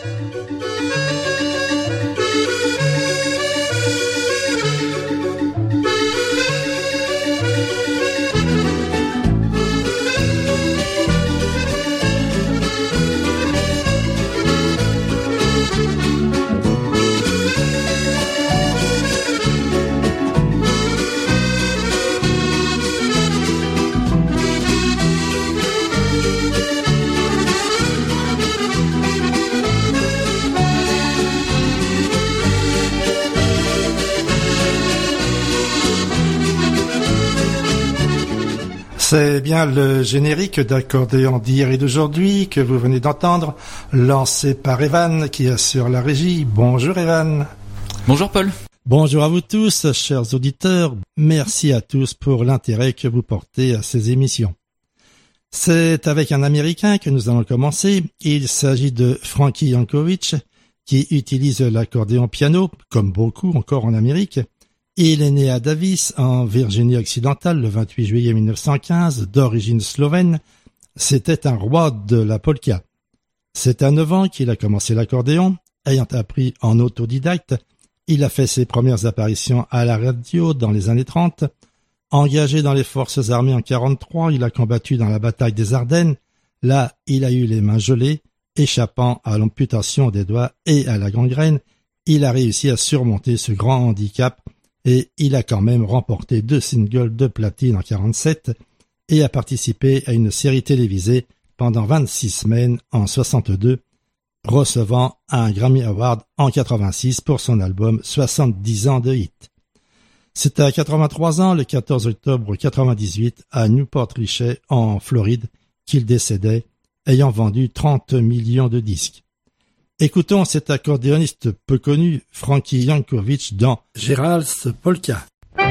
C'est bien le générique d'accordéon d'hier et d'aujourd'hui que vous venez d'entendre, lancé par Evan qui assure la régie. Bonjour Evan. Bonjour Paul. Bonjour à vous tous, chers auditeurs. Merci à tous pour l'intérêt que vous portez à ces émissions. C'est avec un Américain que nous allons commencer. Il s'agit de Frankie Yankovic qui utilise l'accordéon piano, comme beaucoup encore en Amérique. Il est né à Davis, en Virginie-Occidentale, le 28 juillet 1915, d'origine slovène. C'était un roi de la polka. C'est à 9 ans qu'il a commencé l'accordéon, ayant appris en autodidacte. Il a fait ses premières apparitions à la radio dans les années 30. Engagé dans les forces armées en 1943, il a combattu dans la bataille des Ardennes. Là, il a eu les mains gelées, échappant à l'amputation des doigts et à la gangrène. Il a réussi à surmonter ce grand handicap et il a quand même remporté 2 singles de platine en 1947 et a participé à une série télévisée pendant 26 semaines en 1962, recevant un Grammy Award en 1986 pour son album 70 ans de hit. C'est à 83 ans, le 14 octobre 1998, à Newport Richey, en Floride, qu'il décédait, ayant vendu 30 millions de disques. Écoutons cet accordéoniste peu connu, Frankie Yankovic, dans Gerald's Polka.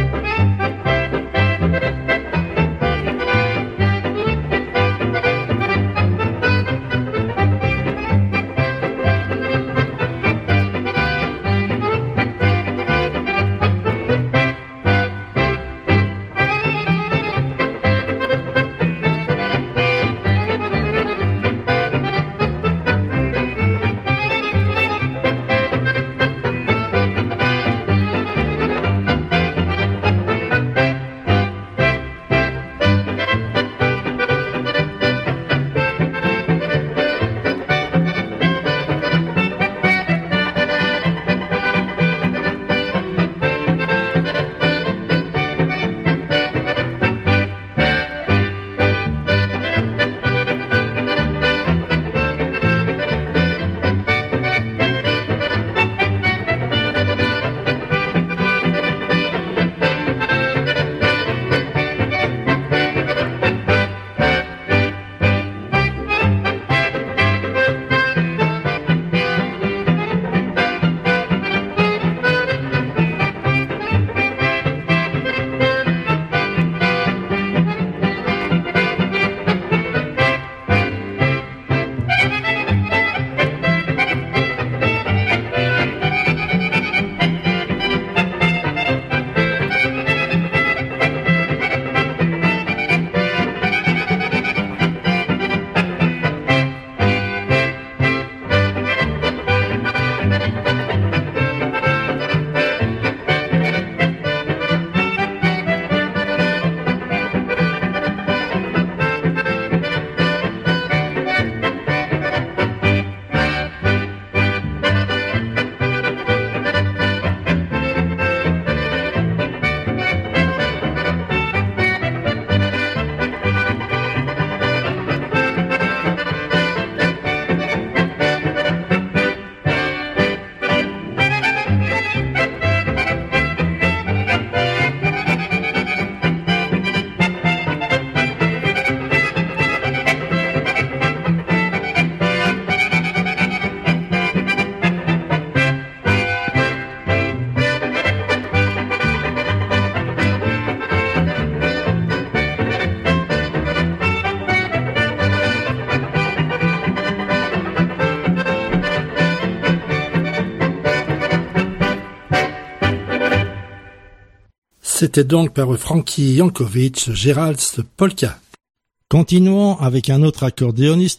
C'était donc par Frankie Yankovic, Gerald's Polka. Continuons avec un autre accordéoniste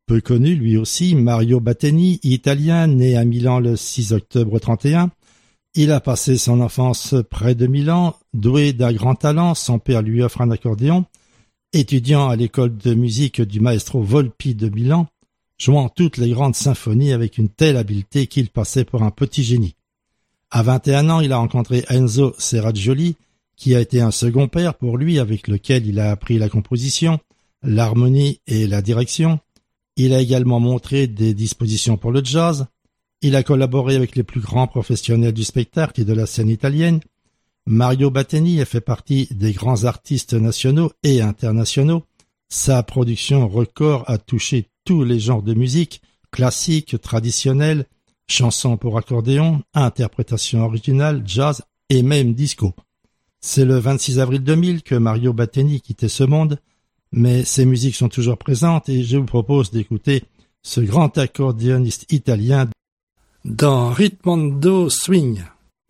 peu connu lui aussi, Mario Batteni, italien, né à Milan le 6 octobre 31. Il a passé son enfance près de Milan, doué d'un grand talent, son père lui offre un accordéon. Étudiant à l'école de musique du maestro Volpi de Milan, jouant toutes les grandes symphonies avec une telle habileté qu'il passait pour un petit génie. À 21 ans, il a rencontré Enzo Serraggioli, qui a été un second père pour lui, avec lequel il a appris la composition, l'harmonie et la direction. Il a également montré des dispositions pour le jazz. Il a collaboré avec les plus grands professionnels du spectacle et de la scène italienne. Mario Batteni a fait partie des grands artistes nationaux et internationaux. Sa production record a touché tous les genres de musique, classique, traditionnelle, chansons pour accordéon, interprétation originale, jazz et même disco. C'est le 26 avril 2000 que Mario Batteni quittait ce monde, mais ses musiques sont toujours présentes et je vous propose d'écouter ce grand accordéoniste italien dans Ritmondo Swing.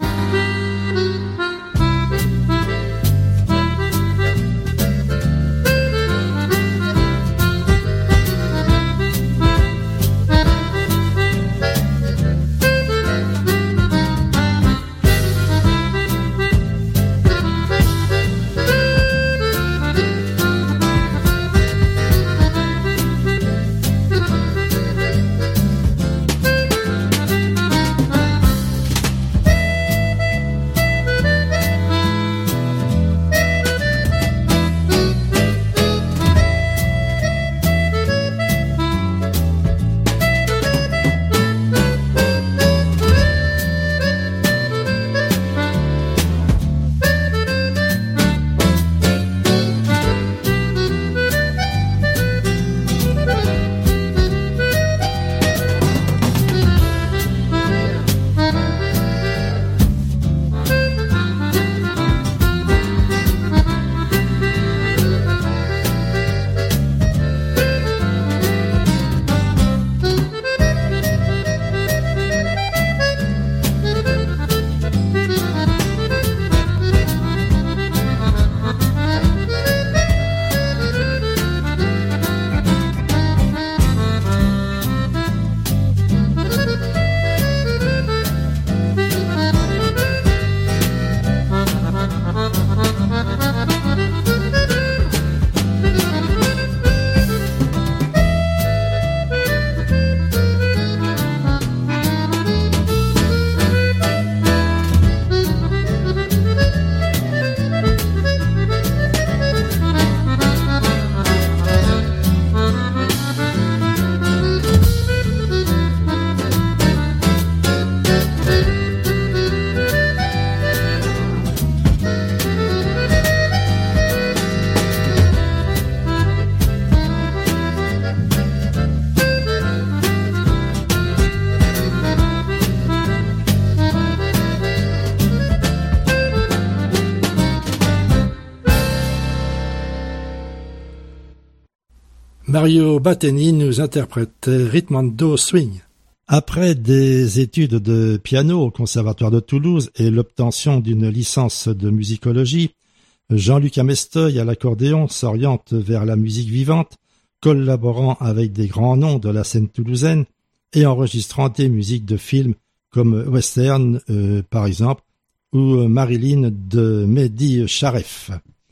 Mario Batteni nous interprétait Ritmondo Swing. Après des études de piano au Conservatoire de Toulouse et l'obtention d'une licence de musicologie, Jean-Luc Amestoy à l'accordéon s'oriente vers la musique vivante, collaborant avec des grands noms de la scène toulousaine et enregistrant des musiques de films comme Western, par exemple, ou Marilyn de Mehdi Sharef.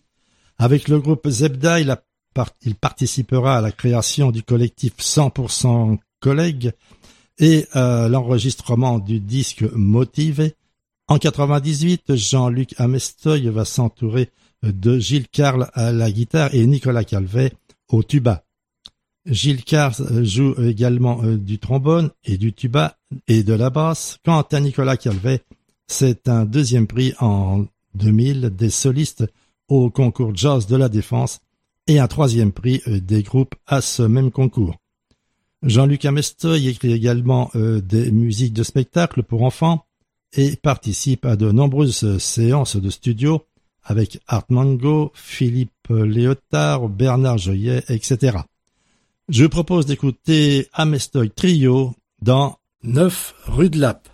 Avec le groupe Zebda, il participera à la création du collectif 100% Collègues et à l'enregistrement du disque Motivé. En 98, Jean-Luc Amestoy va s'entourer de Gilles Carle à la guitare et Nicolas Calvet au tuba. Gilles Carle joue également du trombone et du tuba et de la basse. Quant à Nicolas Calvet, c'est un deuxième prix en 2000 des solistes au concours Jazz de la Défense et un troisième prix des groupes à ce même concours. Jean-Luc Amestoy écrit également des musiques de spectacle pour enfants et participe à de nombreuses séances de studio avec Art Mango, Philippe Léotard, Bernard Joyet, etc. Je vous propose d'écouter Amestoy Trio dans 9 rue de Lappe.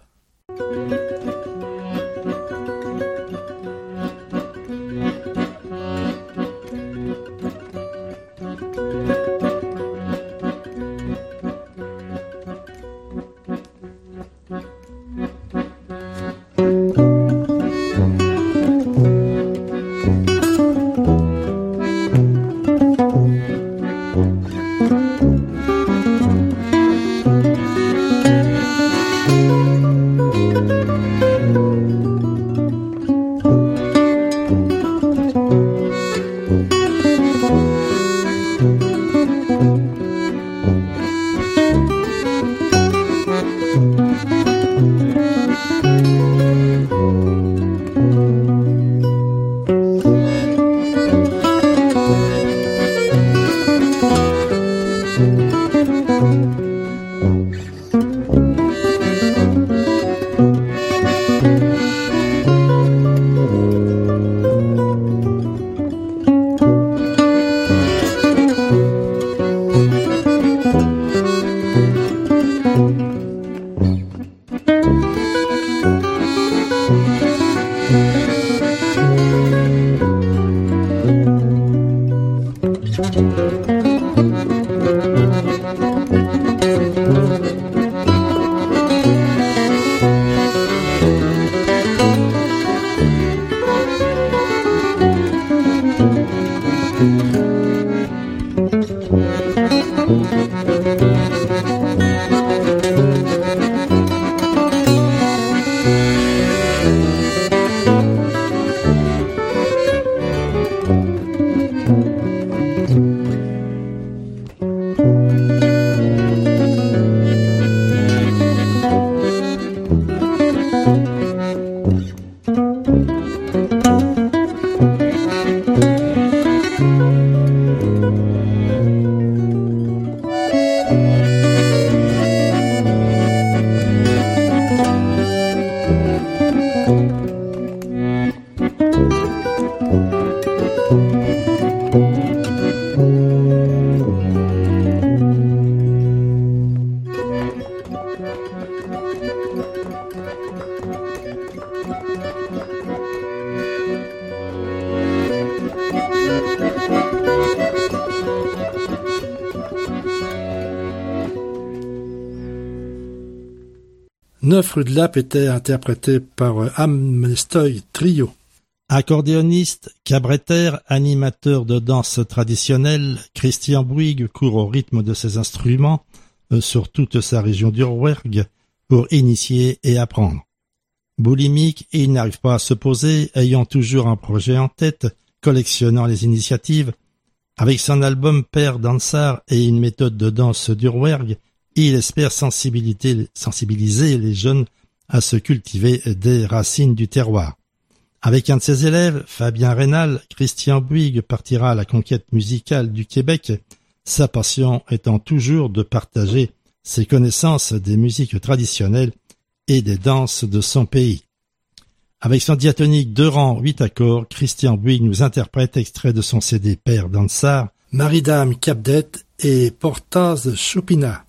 9 rue de Lappe était interprété par Amnestoy Trio. Accordéoniste, cabaretteur, animateur de danse traditionnelle, Christian Bouygues court au rythme de ses instruments sur toute sa région d'Urwerg pour initier et apprendre. Boulimique, il n'arrive pas à se poser, ayant toujours un projet en tête, collectionnant les initiatives. Avec son album Père Dansar et une méthode de danse d'Urwerg, il espère sensibiliser les jeunes à se cultiver des racines du terroir. Avec un de ses élèves, Fabien Rénal, Christian Bouygues partira à la conquête musicale du Québec, sa passion étant toujours de partager ses connaissances des musiques traditionnelles et des danses de son pays. Avec son diatonique 2 rangs, 8 accords, Christian Bouygues nous interprète extrait de son CD Père Dansar, Maridame Capdet et Portaz Chopina.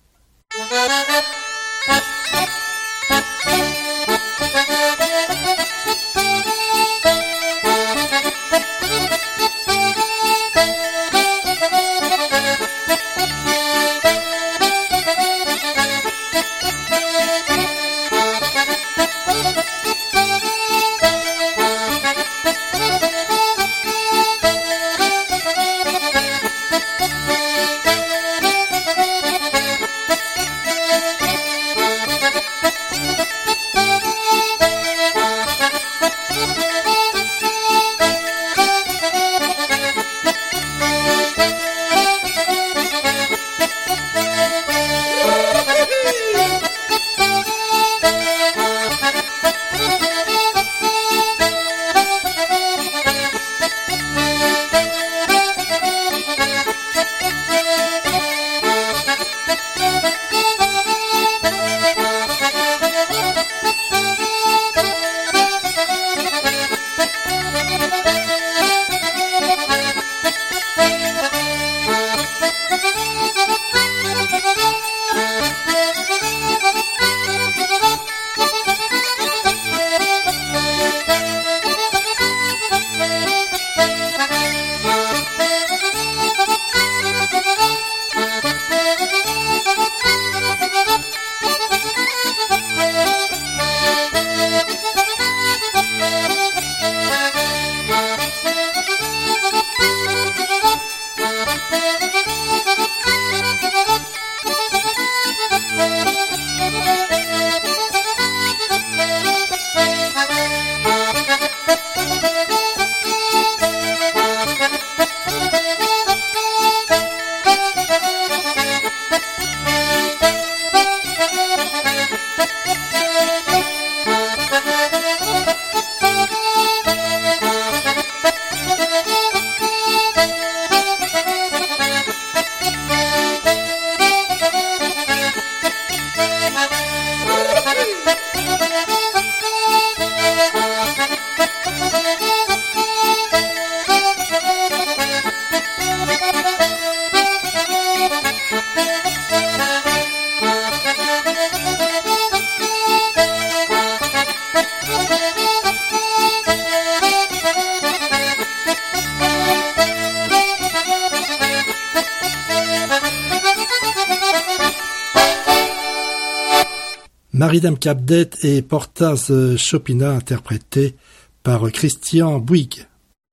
Maridame Capdet et Portaz Chopina interprétés par Christian Bouygues.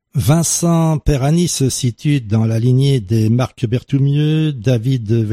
Vincent Perani se situe dans la lignée des Marc Berthoumieux, David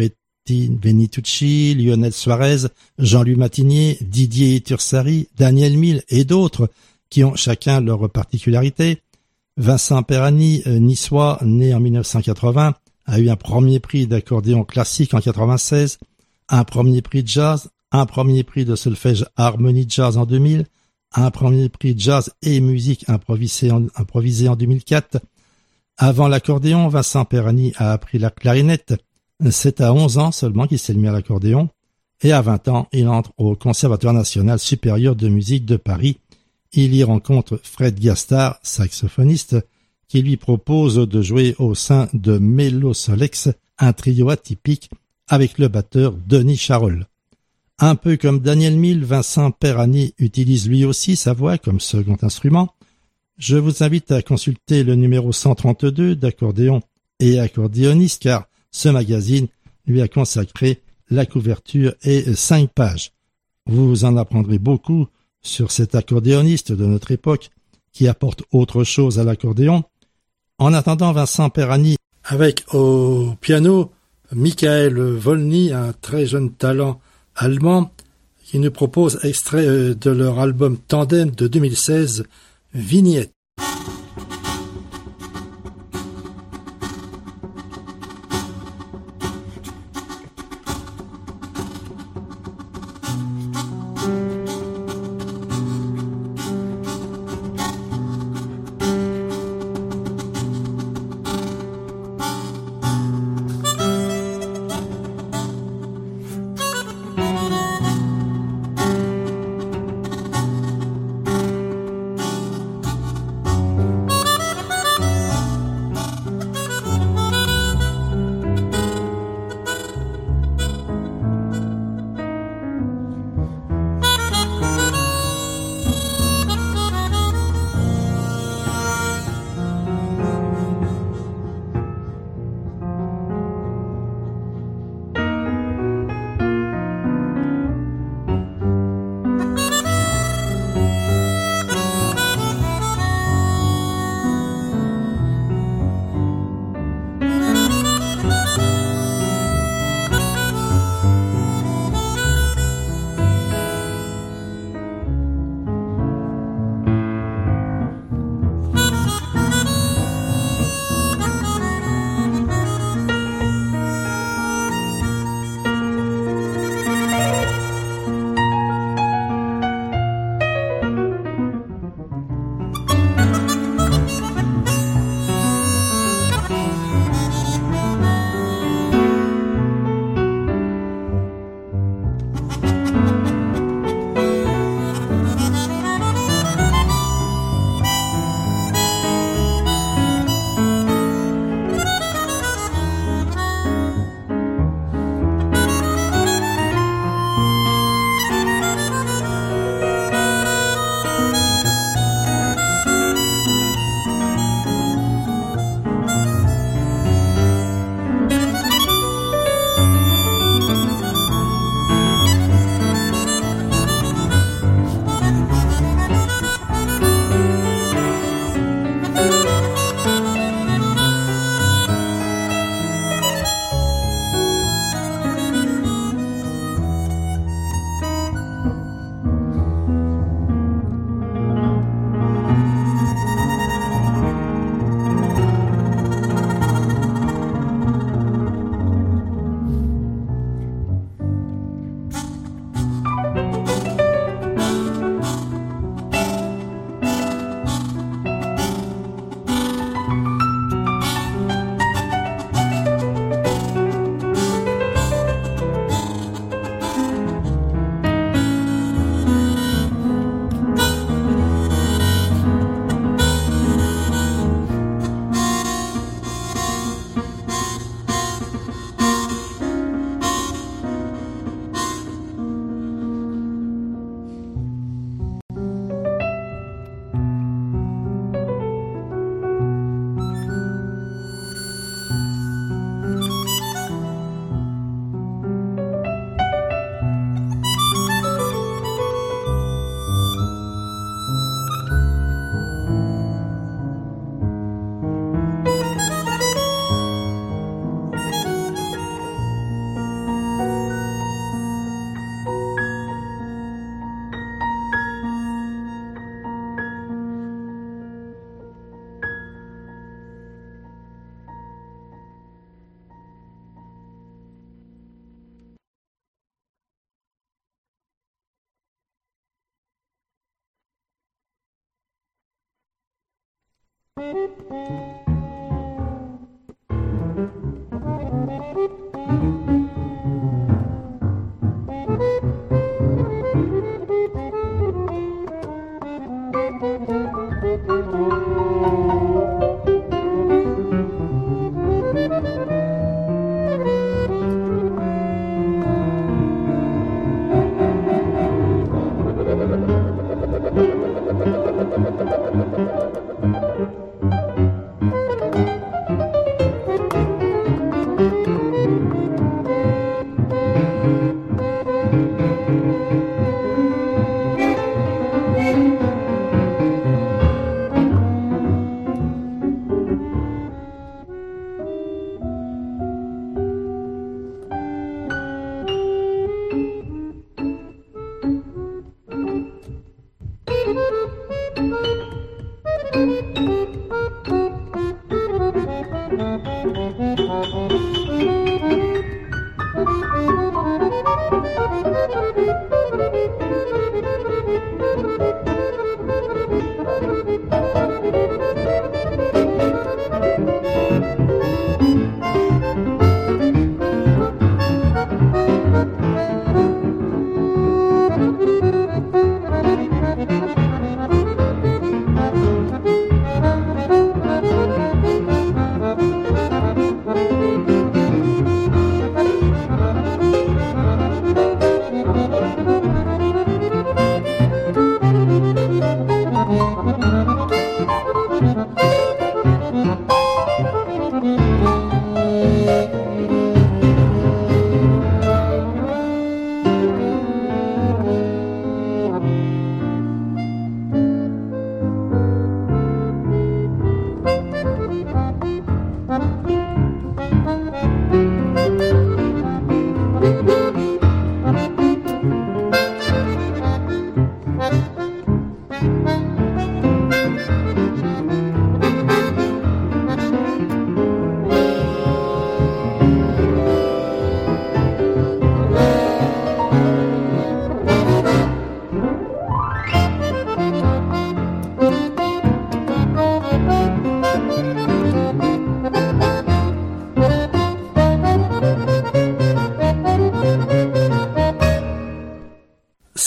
Venitucci, Lionel Suarez, Jean-Louis Matigné, Didier Tursari, Daniel Mille et d'autres qui ont chacun leur particularité. Vincent Perani, niçois, né en 1980, a eu un premier prix d'accordéon classique en 96, un premier prix de jazz, un premier prix de solfège harmonie jazz en 2000, un premier prix jazz et musique improvisée en 2004. Avant l'accordéon, Vincent Perani a appris la clarinette. C'est à 11 ans seulement qu'il s'est mis à l'accordéon. Et à 20 ans, il entre au Conservatoire national supérieur de musique de Paris. Il y rencontre Fred Gastard, saxophoniste, qui lui propose de jouer au sein de Mélosolex, un trio atypique avec le batteur Denis Charol. Un peu comme Daniel Mille, Vincent Perani utilise lui aussi sa voix comme second instrument. Je vous invite à consulter le numéro 132 d'Accordéon et Accordéoniste car ce magazine lui a consacré la couverture et 5 pages. Vous en apprendrez beaucoup sur cet accordéoniste de notre époque qui apporte autre chose à l'accordéon. En attendant, Vincent Perani avec au piano Michael Volny, un très jeune talent allemand qui nous propose extrait de leur album Tandem de 2016, Vignette.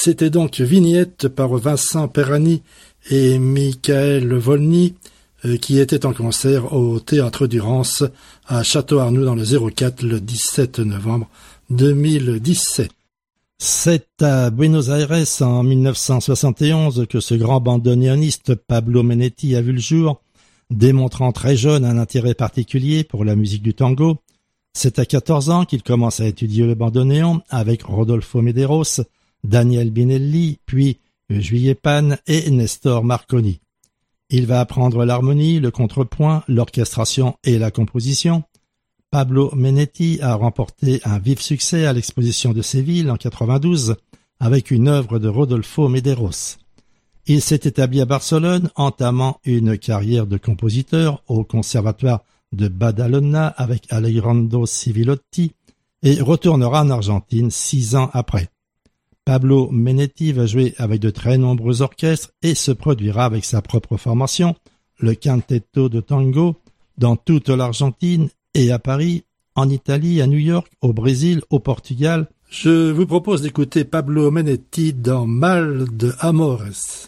C'était donc Vignette par Vincent Perani et Michael Volny qui étaient en concert au Théâtre du Rance à Château-Arnoux dans le 04 le 17 novembre 2017. C'est à Buenos Aires en 1971 que ce grand bandoneoniste Pablo Menetti a vu le jour, démontrant très jeune un intérêt particulier pour la musique du tango. C'est à 14 ans qu'il commence à étudier le bandoneon avec Rodolfo Medeiros, Daniel Binelli, puis Juillet Pan et Nestor Marconi. Il va apprendre l'harmonie, le contrepoint, l'orchestration et la composition. Pablo Menetti a remporté un vif succès à l'exposition de Séville en 92 avec une œuvre de Rodolfo Medeiros. Il s'est établi à Barcelone, entamant une carrière de compositeur au conservatoire de Badalona avec Alejandro Civilotti et retournera en Argentine 6 ans après. Pablo Menetti va jouer avec de très nombreux orchestres et se produira avec sa propre formation, le Quintetto de Tango, dans toute l'Argentine et à Paris, en Italie, à New York, au Brésil, au Portugal. Je vous propose d'écouter Pablo Menetti dans Mal de Amores.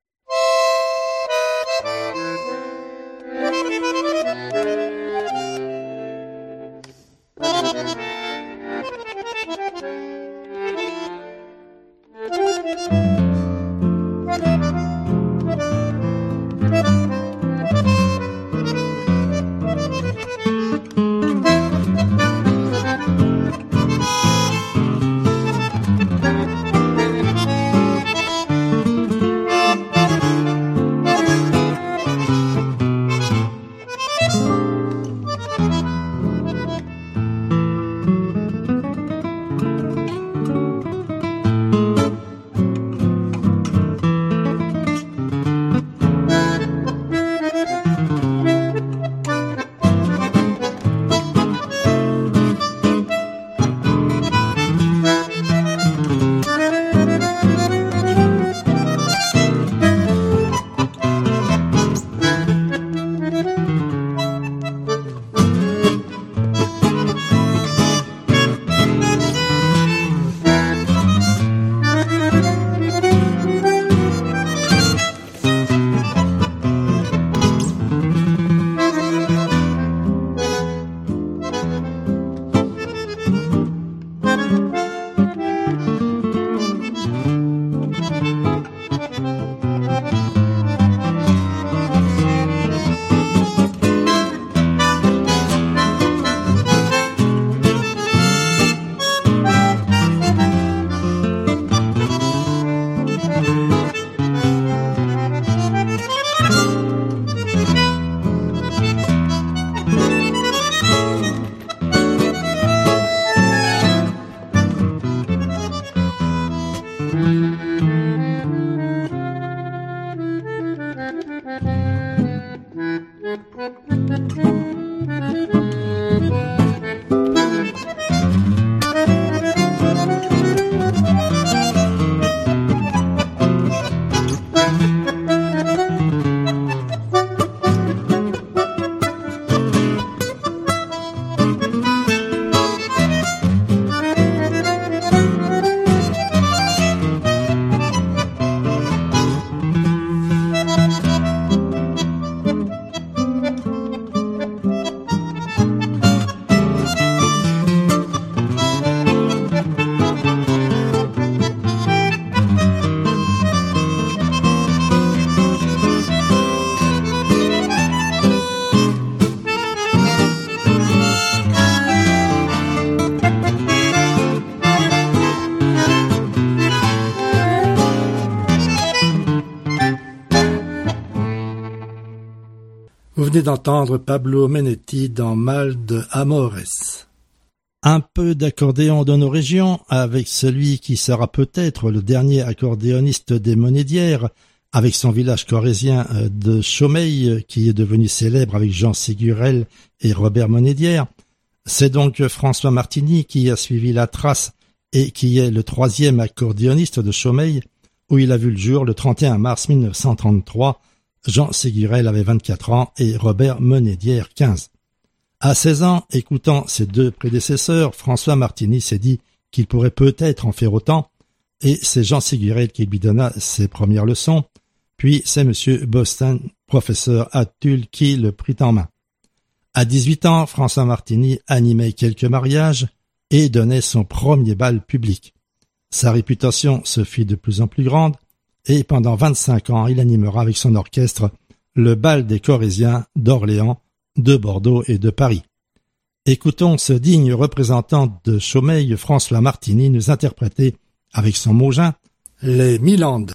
Vous venez d'entendre Pablo Menetti dans Mal de Amores. Un peu d'accordéon dans nos régions avec celui qui sera peut-être le dernier accordéoniste des Monédières, avec son village corrézien de Chaumeil qui est devenu célèbre avec Jean Ségurel et Robert Monédière. C'est donc François Martini qui a suivi la trace et qui est le 3e accordéoniste de Chaumeil, où il a vu le jour le 31 mars 1933. Jean Ségurel avait 24 ans et Robert Monédière 15. À 16 ans, écoutant ses deux prédécesseurs, François Martini s'est dit qu'il pourrait peut-être en faire autant. et c'est Jean Sigurel qui lui donna ses premières leçons, puis c'est M. Bostan, professeur à Tulle, qui le prit en main. À 18 ans, François Martini animait quelques mariages et donnait son premier bal public. Sa réputation se fit de plus en plus grande et pendant 25 ans, il animera avec son orchestre le bal des Corésiens d'Orléans, de Bordeaux et de Paris. Écoutons ce digne représentant de Chaumeil, François Martini, nous interpréter avec son Mogin les Milandes.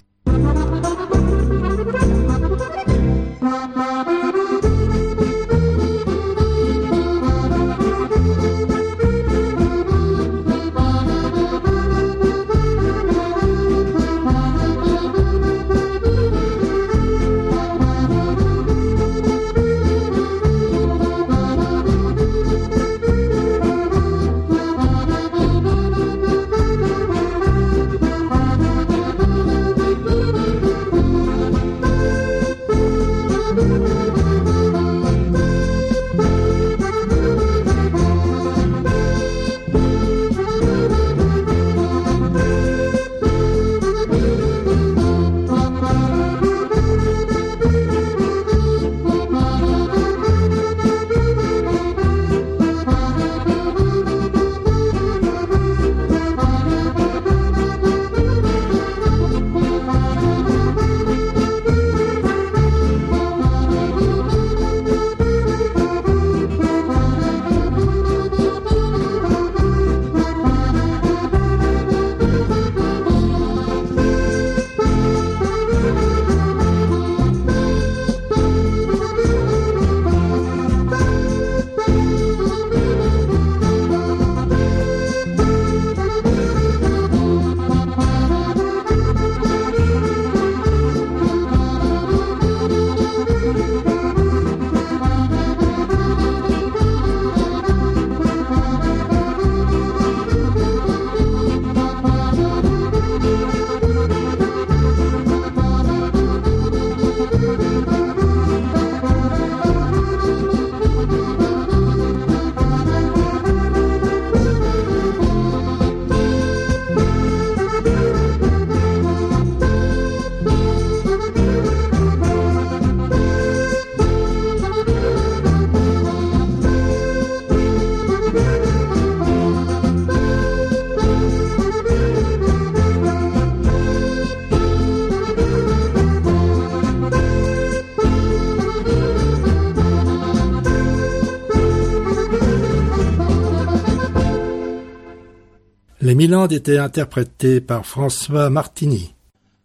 Les Milandes étaient interprétées par François Martini.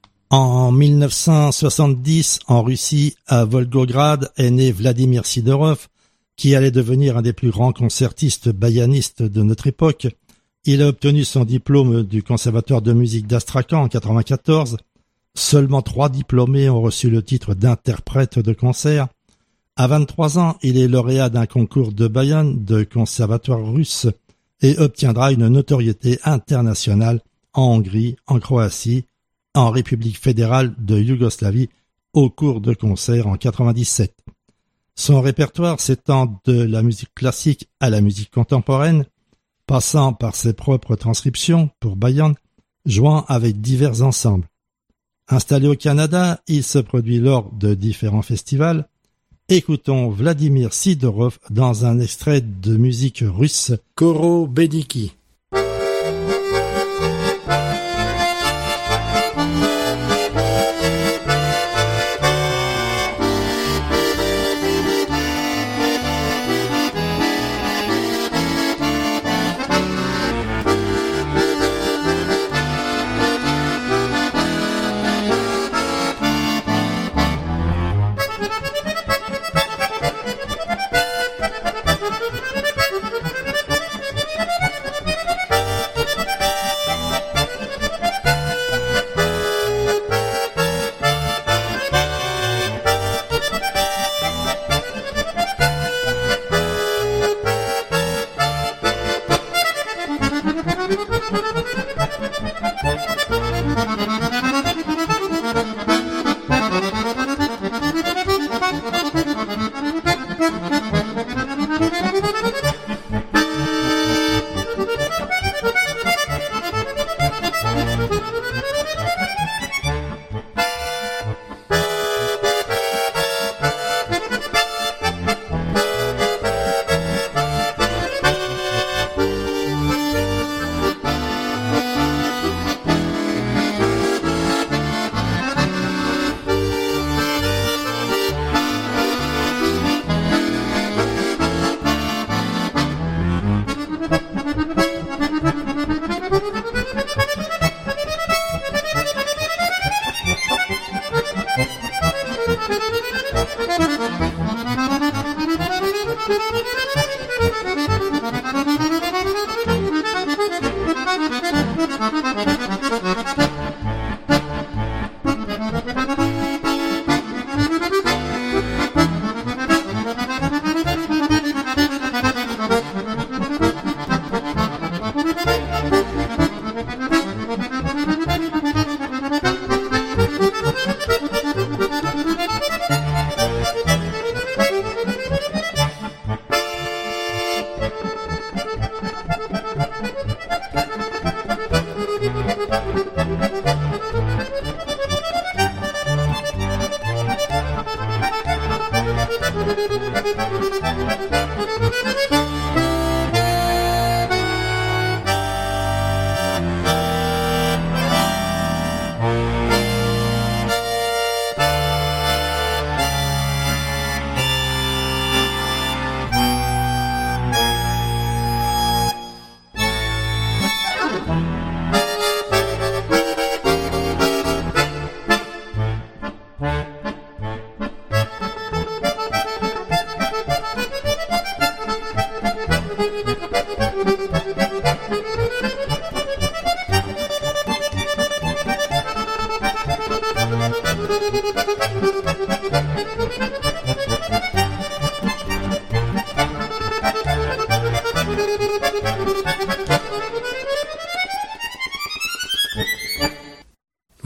En 1970, en Russie, à Volgograd, est né Vladimir Sidorov, qui allait devenir un des plus grands concertistes bayanistes de notre époque. Il a obtenu son diplôme du Conservatoire de musique d'Astrakhan en 1994. Seulement 3 diplômés ont reçu le titre d'interprète de concert. À 23 ans, il est lauréat d'un concours de Bayan de conservatoire russe et obtiendra une notoriété internationale en Hongrie, en Croatie, en République fédérale de Yougoslavie au cours de concerts en 1997. Son répertoire s'étend de la musique classique à la musique contemporaine, passant par ses propres transcriptions pour Bayan, jouant avec divers ensembles. Installé au Canada, il se produit lors de différents festivals. Écoutons Vladimir Sidorov dans un extrait de musique russe, Korobediki.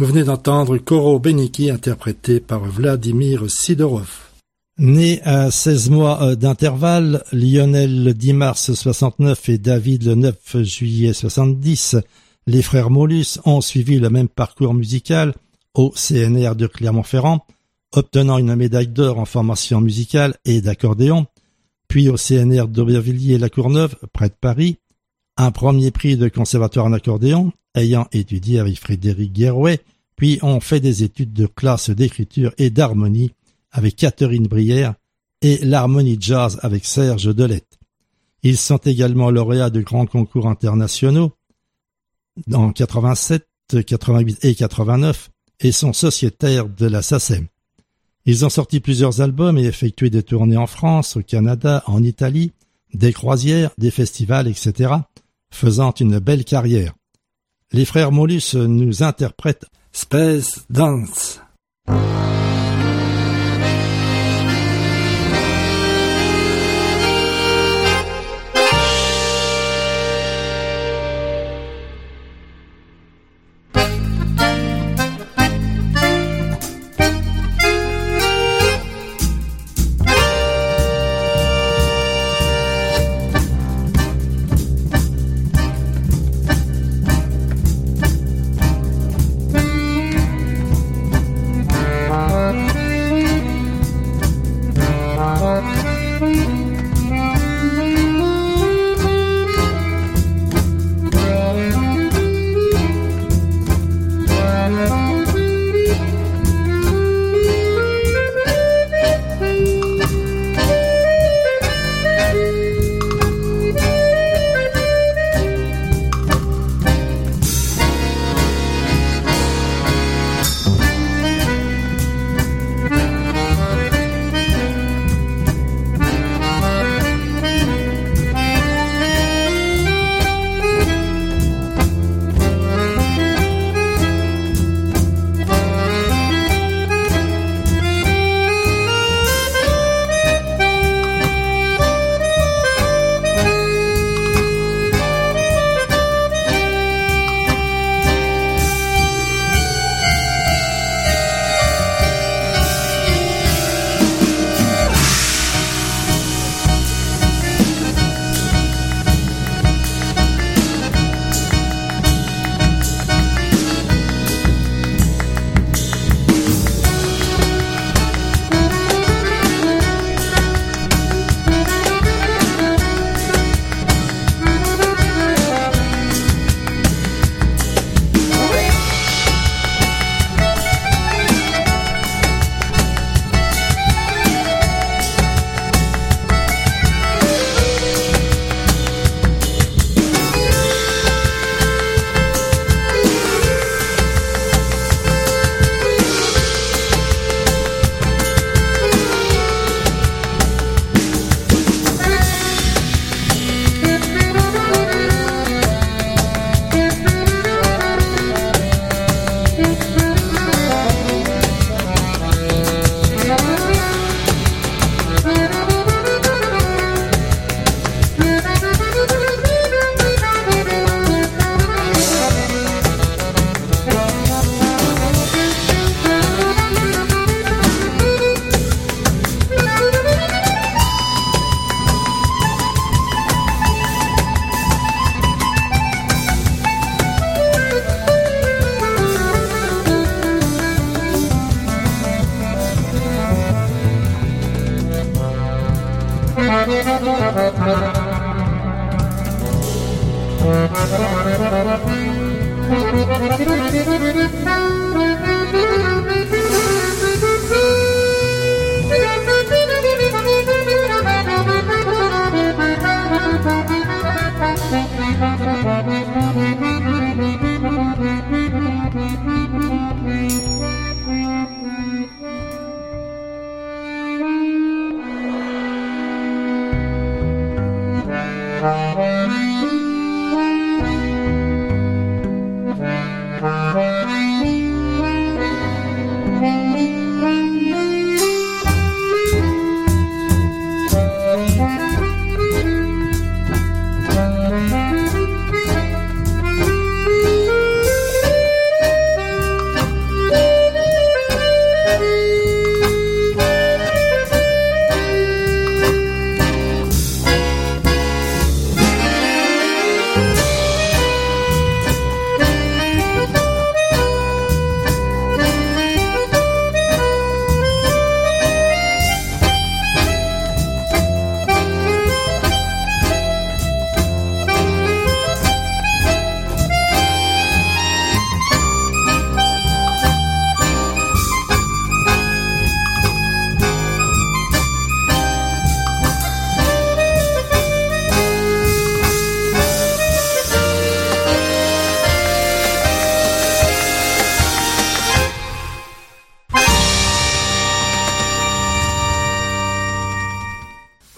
Vous venez d'entendre Koro Beniki interprété par Vladimir Sidorov. Né à 16 mois d'intervalle, Lionel le 10 mars 69 et David le 9 juillet 70, les frères Mollus ont suivi le même parcours musical au CNR de Clermont-Ferrand, obtenant une médaille d'or en formation musicale et d'accordéon, puis au CNR d'Aubervilliers-la-Courneuve, près de Paris, un premier prix de conservatoire en accordéon, ayant étudié avec Frédéric Guérouet, puis ont fait des études de classe d'écriture et d'harmonie avec Catherine Brière et l'harmonie jazz avec Serge Delette. Ils sont également lauréats de grands concours internationaux en 87, 88 et 89 et sont sociétaires de la SACEM. Ils ont sorti plusieurs albums et effectué des tournées en France, au Canada, en Italie, des croisières, des festivals, etc., faisant une belle carrière. Les frères Mollus nous interprètent Space Dance.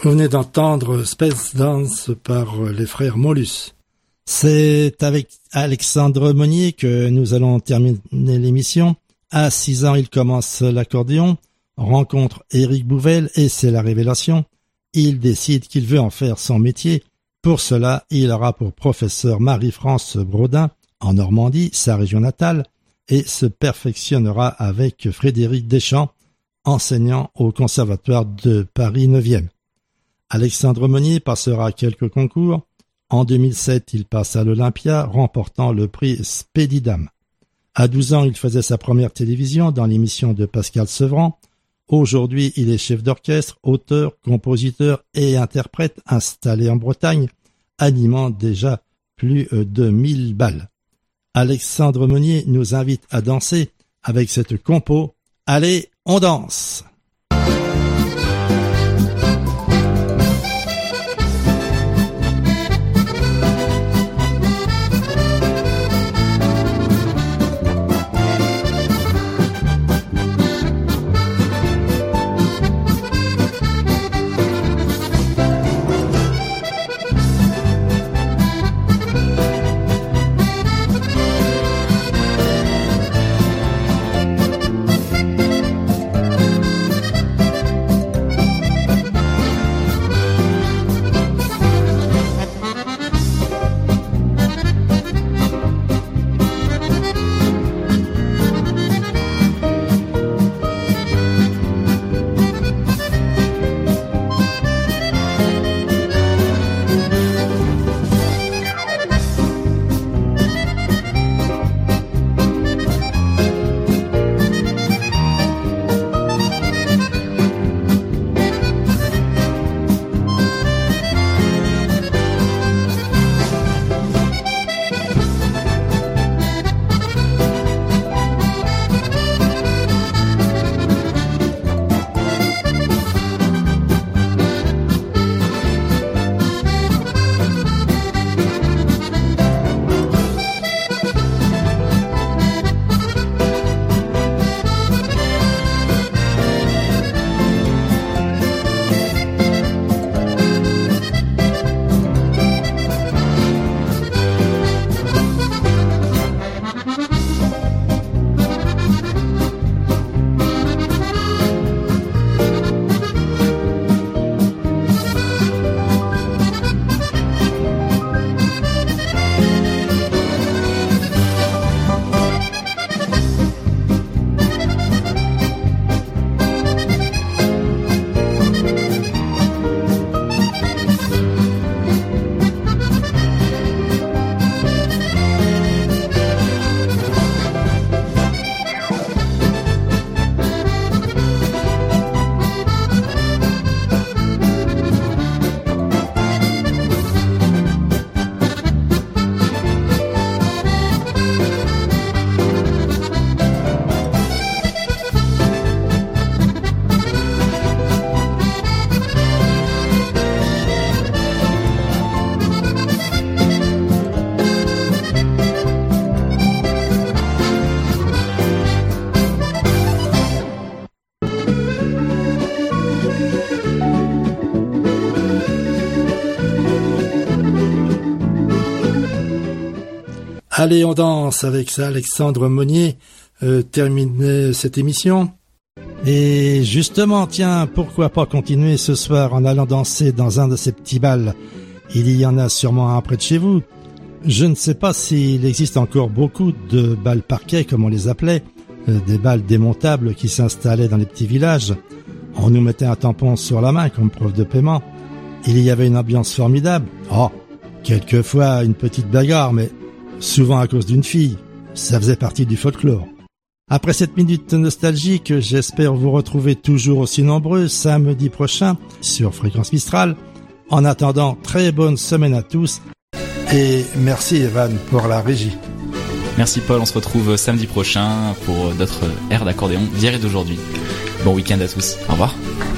Vous venez d'entendre Space Dance par les frères Mollus. C'est avec Alexandre Monnier que nous allons terminer l'émission. À 6 ans, il commence l'accordéon, rencontre Éric Bouvel et c'est la révélation. Il décide qu'il veut en faire son métier. Pour cela, il aura pour professeur Marie-France Brodin en Normandie, sa région natale, et se perfectionnera avec Frédéric Deschamps, enseignant au Conservatoire de Paris 9e. Alexandre Monnier passera quelques concours. En 2007, il passe à l'Olympia, remportant le prix Spédidam. À 12 ans, il faisait sa première télévision dans l'émission de Pascal Sevran. Aujourd'hui, il est chef d'orchestre, auteur, compositeur et interprète installé en Bretagne, animant déjà plus de 1000 balles. Alexandre Monnier nous invite à danser avec cette compo. Allez, on danse! Allez, on danse avec ça, Alexandre Monnier, termine cette émission. Et justement, tiens, pourquoi pas continuer ce soir en allant danser dans un de ces petits bals? Il y en a sûrement un près de chez vous. Je ne sais pas s'il existe encore beaucoup de bals parquets, comme on les appelait, des balles démontables qui s'installaient dans les petits villages. On nous mettait un tampon sur la main comme preuve de paiement. Il y avait une ambiance formidable. Oh, quelquefois une petite bagarre, mais souvent à cause d'une fille. Ça faisait partie du folklore. Après cette minute nostalgique, j'espère vous retrouver toujours aussi nombreux samedi prochain sur Fréquence Mistral. En attendant, très bonne semaine à tous et merci Evan pour la régie. Merci Paul, on se retrouve samedi prochain pour d'autres airs d'accordéon d'hier et d'aujourd'hui. Bon week-end à tous, au revoir.